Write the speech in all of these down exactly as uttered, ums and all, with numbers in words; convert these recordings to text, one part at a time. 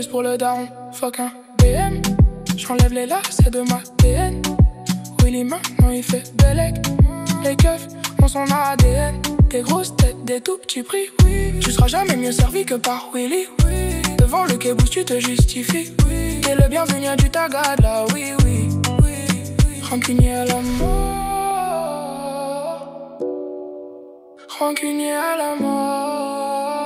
bruise pour le daron. Fuck un B M. J'enlève les lacets de ma P N. Willy maintenant il fait Bellec. Les keufs ont son A D N. Des grosses têtes, des tout petits prix, oui. Tu seras jamais mieux servi que par Willy, oui. Devant le quai tu te justifies, oui. T'es le bienvenu du tagad là, oui, oui, oui, oui. Rancunier à la mort. Rancunier à la mort.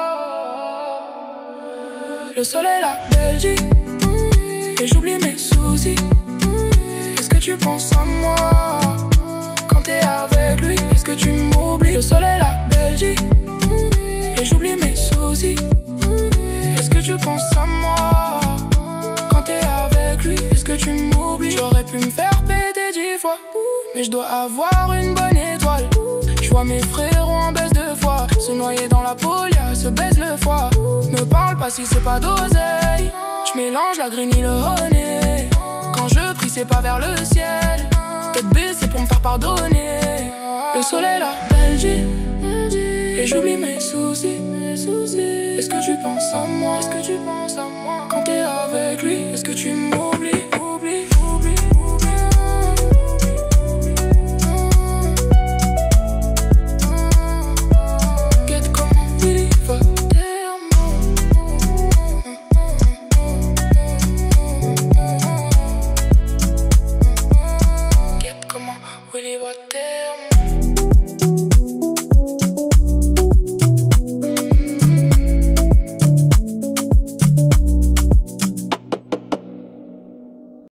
Le soleil, la Belgique, et j'oublie mes soucis. Est-ce que tu penses à moi quand t'es avec lui? Est-ce que tu m'oublies? Le soleil, la Belgique, et j'oublie mes soucis. Est-ce que tu penses à moi quand t'es avec lui? Est-ce que tu m'oublies? J'aurais pu me faire péter dix fois, mais je dois avoir une bonne étoile. Je vois mes frérots en baisse de foi, se noyer dans la polia, se baise le foie. Me parle pas si c'est pas d'oseille. Je mélange la green et le honey. Quand je prie c'est pas vers le ciel. Tête baissée pour me faire pardonner. Le soleil, la Belgique, et j'oublie mes soucis. Est-ce que tu penses à moi? Est-ce que tu penses à moi quand t'es avec lui? Est-ce que tu m'oublies?